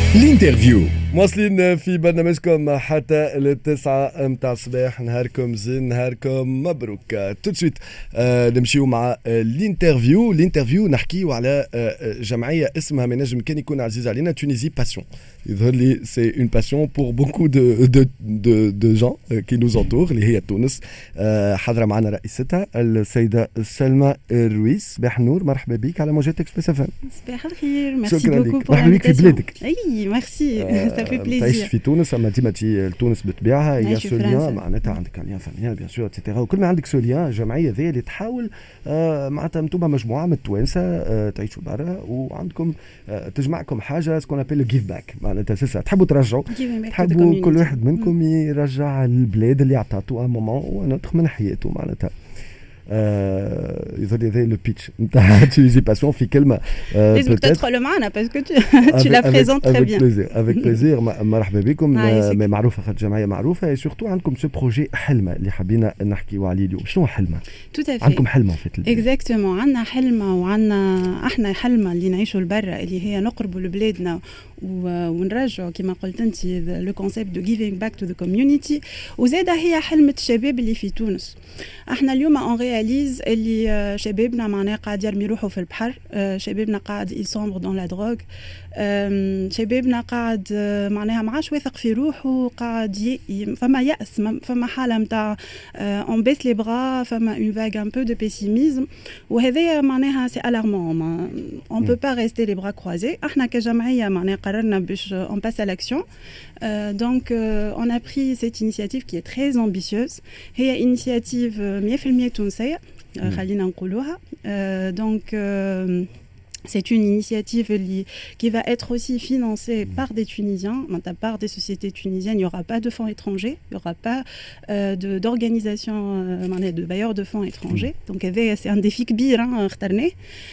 الانترفيو مواصلين في برنامجكم حتى التسعة متاع الصباح. نهاركم زين، نهاركم مبروك. تو سويت نمشيو مع الانترفيو نحكيو على جمعية اسمها ما نجم كان يكون عزيز علينا، تونيزي باسيون. يظهر لي سي اون باسيون بور بوكو دو جون كي نوز انتور اللي هي تونس. حاضرة معنا رئيستها السيدة سلمى الرويس. صباح النور، مرحبا بك على موجات اكسبريس اف ام. صباح الخير، ميرسي بوكو بور مرحبا بك في بلادك. اي ميرسي، ça fait plaisir. تعيش في تونس، اما ديما تجي لتونس بطبيعها، هي سوليان معناتها عندك ليان فاميليال بيان سور اتسيتيرا، وكل ما عندك سوليان جمعيه ذي اللي تحاول معناتها انتم مجموعه من التوانسه تعيشوا برا وعندكم تجمعكم حاجه سكون ابيل جيف باك، معناتها سيسا تحبوا ترجعوا، تحبوا كل واحد منكم يرجع البلاد اللي عطاتو ان مومون ونطخ من حياته معناتها. يظهر لي ذا لو بيتش نتاع تونيزي باسيون في كلمه. لازمك تدخل معنا باسكو tu la présentes très bien. avec plaisir. مرحبا بكم. معروفه خاطر جمعيه معروفه، سورتو عندكم سو بروجي حلمه اللي حبينا نحكيو عليه اليوم. شنو حلمه؟ عندكم حلمه في اكزاكتومون، عندنا حلمه وعندنا احنا حلمه اللي نعيشوا لبرا، اللي هي نقربوا لبلادنا ونرجعوا كما قلت انت لو كونسيبت دو giving back to the community. وزاده هي حلمه الشباب اللي في تونس. احنا اليوم اون رياليز اللي شبابنا معناها قاعد يرمي روحه في البحر، شبابنا قاعد يسومبر دون لا دروغ، شبابنا قاعد معناها ما عادش واثق في روحه، قاعد فما يأس، فما حاله نتاع اون بيس لي برا، فما اون فاغ ان بو دو بيسيميزم، وهذايا معناها سي الارمون. اون بو با ريستي لي برا كروزي. احنا كجمعيه معناها قررنا باش اون باس ا لاكسيون. Donc on a pris cette initiative qui est très ambitieuse. هي initiative 100% تونسية خلينا نقولوها. Donc c'est une initiative qui va être aussi financée par des Tunisiens, par des sociétés tunisiennes. Il n'y aura pas de fonds étrangers, il n'y aura pas d'organisation de bailleurs de fonds étrangers. Donc c'est un défi كبير اخترناه.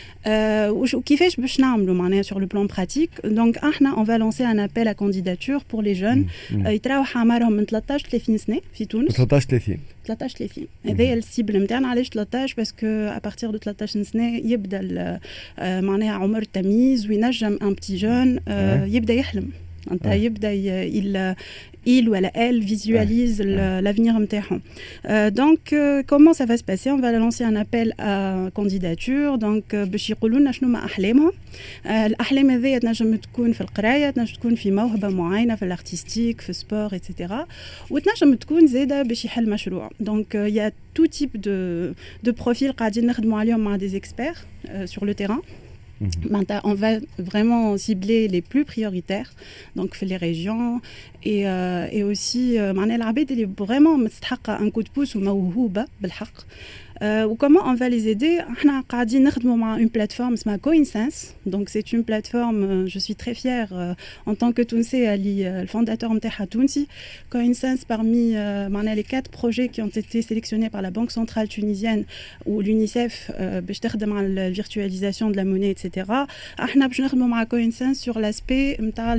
وكيفاش باش نعملوا معناها sur le plan pratique. Donc احنا on va lancer un appel à candidature pour les jeunes يتراوح اعمارهم من 13 30 سنه في تونس. 13 30 هذا السيبل نتاعنا. علاش 13؟ باسكو ا بارتير دو 13 سنه يبدا معناها عمر التمييز، وينجم ان بتي جون يبدا يحلم. انت يبدا il ou elle visualise l'avenir نتاعهم. Donc comment ça va se passer? On va lancer un appel à candidature. Donc باش يقولوا لنا شنو ما احلامهم. الاحلام هذه تنجم تكون في القرايه، تنجم تكون في موهبه معينه في الارتستيك، في سبور ايتترا، وتنجم تكون زاده باش يحل مشروع. Donc il y a tout type de profil قاعدين نخدموا عليهم مع des experts sur le terrain. On va vraiment cibler les plus prioritaires, donc les régions et aussi العباد اللي vraiment مستحقة un coup de pouce وموهوبة بالحق. وكمان on va les aider. احنا قاعدين نخدموا مع une plateforme اسمها CoinSense. Donc c'est une plateforme, je suis très fière en tant que تونسي اللي الفونداتور نتاعها تونسي. CoinSense parmi les 4 projets qui ont été sélectionnés par la Banque centrale tunisienne ou l'UNICEF باش تخدم على la virtualisation de la monnaie etc. احنا باش نخدموا مع CoinSense sur l'aspect نتاع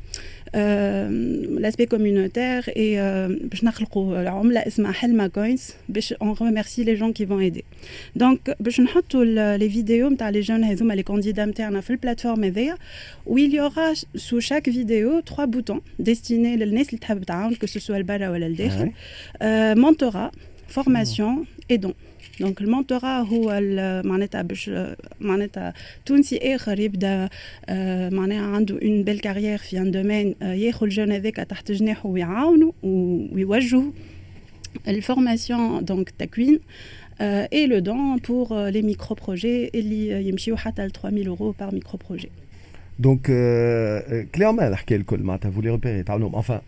l'aspect communautaire et باش نخلقوا عملة اسمها حلمة كوينز باش on remercie les gens qui vont aider. Donc باش نحطوا les vidéos نتاع les jeunes هذوما les candidats نتاعنا في البلاتفورم هذيا، où il y aura sous chaque vidéo 3 boutons destinés للناس اللي تحب تعاون que ce soit البرا ولا الداخل. mentorat, formation et don. دونك المونتورا هو معناتها باش معناتها تونسي اخر يبدا معناها عنده اون بيل كارير في ان دومين، ياخذ الجون هذاك تحت جناحه ويعاونوا ويوجهوا. الفورماسيون دونك تكوين et le don pour les micro-projets اللي يمشيو حتى ل 3000 euros par micro-projet. Donc clairement الحكايه الكل معناتها فولي ريبيري تعاونوهم enfin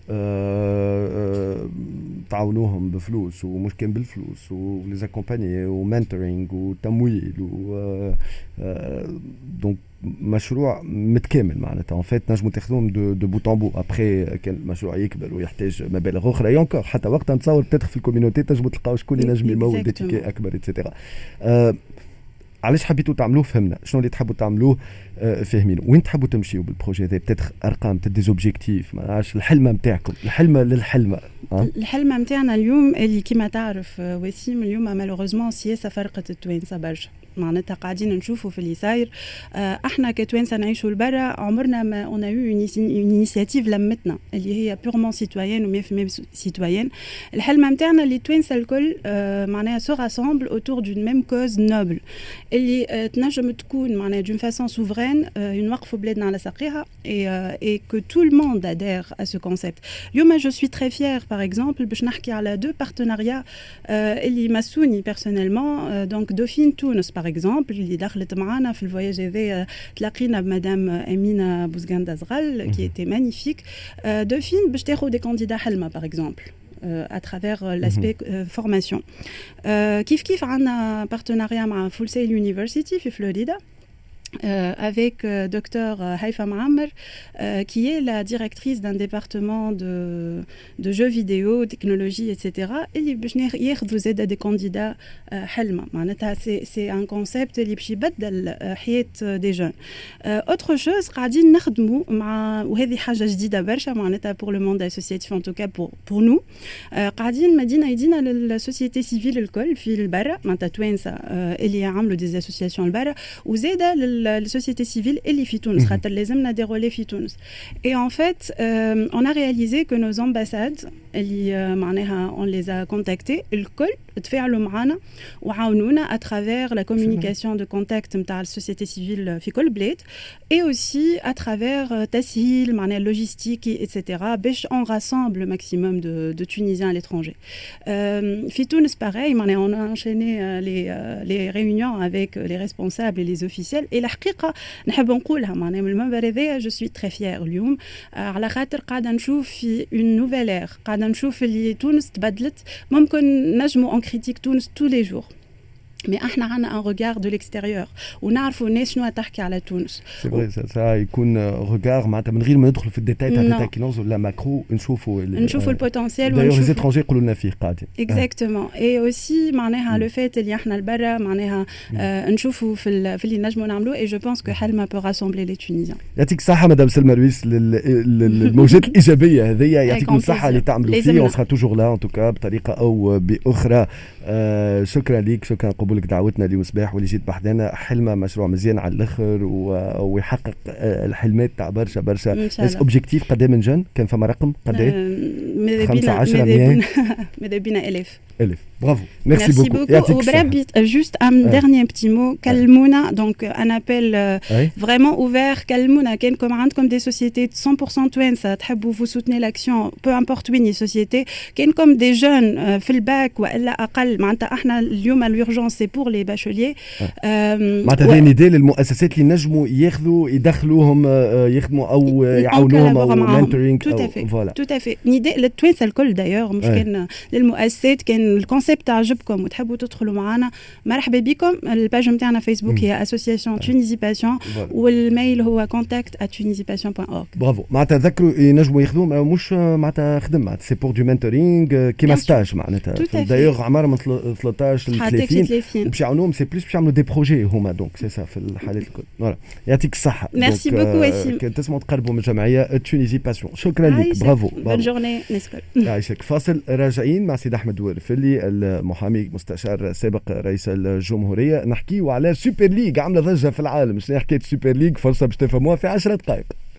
تعاونوهم بفلوس ومش كان بالفلوس وليز اكومباني ومنتورينغ وتمويل دونك مشروع متكامل معناتها ان فيت نجموا تاخذوهم دو بوت ان بو. ابري كان المشروع يكبر ويحتاج مبالغ اخرى يونكور حتى وقتها نتصور بتدخل في الكوميونيتي تنجموا تلقاو شكون ينجم يمول دي تيكي اكبر اتسيتيرا. علاش حبيتوا تعملوه؟ فهمنا شنو اللي تحبوا تعملوه، فاهمين وين تحبوا تمشيوا بالبروجي هذا. بتدخل ارقام دي زوبجيكتيف، ما عادش الحلمه نتاعكم، الحلمه للحلمه. الحلمه نتاعنا اليوم اللي كما تعرف وسيم اليوم مالوغوزمون السياسه فرقت التوانسه برشا. معناتها قاعدين نشوفوا في اللي صاير. احنا كتوانسه نعيشوا لبرا عمرنا ما اون ا يو اون انيشيتيف لمتنا اللي هي بيغمون سيتويان و100% سيتويان. الحلم نتاعنا اللي توانسه الكل معناها سو راسامبل اوتور دون ميم كوز نوبل اللي تنجم تكون معناها دون فاسون سوفرين نوقفوا بلادنا على ساقيها et que tout le monde adhère à ce concept. اليوم je suis très fière par exemple باش نحكي على deux partenariats اللي مسوني personnellement. donc Dauphine Tunis par exemple اللي دخلت معنا في الفواياج هذا تلاقينا بمدام أمينة بوزغاندا زغال qui était magnifique. Dauphine باش تاخذ des candidats حلمة par exemple à travers l'aspect formation. كيف عندنا partenariat مع Full Sail University في فلوريدا avec docteur Haïfa Mohammer qui est la directrice d'un département de jeux vidéo, technologie, etc. Et باش ياخذوا زاده des candidats حلمة. معناتها c'est un concept اللي باش يبدل حياة des jeunes. autre chose قاعدين نخدموا مع وهذه حاجة جديدة برشا معناتها pour le monde associatif en tout cas pour nous. قاعدين مدينة يدينا للسوسيتي سيفيل الكل في البرة معناتها توانسة اللي يعملوا des associations البرة وزاده السوسيتي سيفيل اللي في تونس خاطر لازمنا دي رولي في تونس. et en fait on a réalisé que nos ambassades اللي معناها on les a contactés الكل تفاعلوا معنا وعاونونا à travers la communication de contact نتاع السوسيتي سيفيل في كل بلاد et aussi à travers تسهيل معناها logistique etc. باش on rassemble le maximum de Tunisiens à l'étranger. في تونس pareil معناها on a enchaîné les réunions avec les responsables et les officiels et الحقيقة نحب نقولها معناها من المنبر هذايا je suis très fière اليوم على خاطر قاعدة نشوف في une nouvelle ère قاعدة نشوف اللي تونس تبدلت. ممكن نجموا en critique تونس tous les jours mais احنا عنا un regard de l'extérieur ونعرفوا الناس شنو تحكي على تونس. سي فري سا يكون regard معناتها من غير ما ندخلوا في الديتاي تاع كينوز ولا ماكرو نشوفوا البوتنسيال ونشوفوا لي زيترونجي يقولوا لنا فيه قاعدين. اكزاكتومون اي اوسي معناها لو فات اللي احنا لبرا معناها نشوفوا في اللي نجموا نعملوه اي جو بونس كو حلمة بو راسومبلي لي تونيزيان. يعطيك الصحة مدام سلمى رويس للموجات الإيجابية هذيا يعطيكم الصحة اللي تعملوا فيه. on sera toujours là en tout cas بطريقة أو بأخرى. شكرا ليك شكرا قبولك دعوتنا اليوم صباح واللي جيت بحدنا. حلمة مشروع مزيان على الاخر ويحقق الحلمات تاع برشا بس اوبجيكتيف قد من جن كان فما رقم قد 15 ماذا بينا 1000 Bravo. Merci beaucoup. وبربي juste un dernier petit mot. كلمونا donc un appel vraiment ouvert. كلمونا كانكم عندكم des sociétés 100% توانسة تحبوا vous soutenez l'action peu importe وين société كانكم des jeunes في الباك وإلا أقل معناتها احنا اليوم l'urgence c'est pour les bacheliers. معناتها هذه نداء للمؤسسات اللي نجموا يدخلوهم يخدموا أو يعاونوهم أو mentoring فوالا. tout à fait نداء للتوانسة الكل d'ailleurs مش كان للمؤسسات كان الكونسيبت تعجبكم وتحبوا تدخلوا معنا مرحبا بكم. الباج نتاعنا فيسبوك هي association Tunisie Passion والميل هو contact@tunisiepassion.org. برافو. معناتها تذكروا ينجموا ياخذوا مش معناتها خدمه معناتها سي بور دو مينتورينغ كيما ستاج معناتها دايوغ عماره من 13 ل 30 باش يعاونوهم سي بلوس باش يعملوا دي بروجي هما دونك سي سا في الحالات الكل. فوالا يعطيك الصحه. ميرسي بوكو وسيم. تسمعوا تقربوا من الجمعيه تونيزي باسيون. شكرا لك. برافو. بون جورني نسكل. يعيشك. فاصل راجعين مع سيد احمد ورفلي المحامي مستشار سابق رئيس الجمهورية. نحكيه على سوبر ليج عاملة ضجة في العالم. شنو حكاية سوبر ليج؟ فرصة باش تفهموها في 10 دقائق.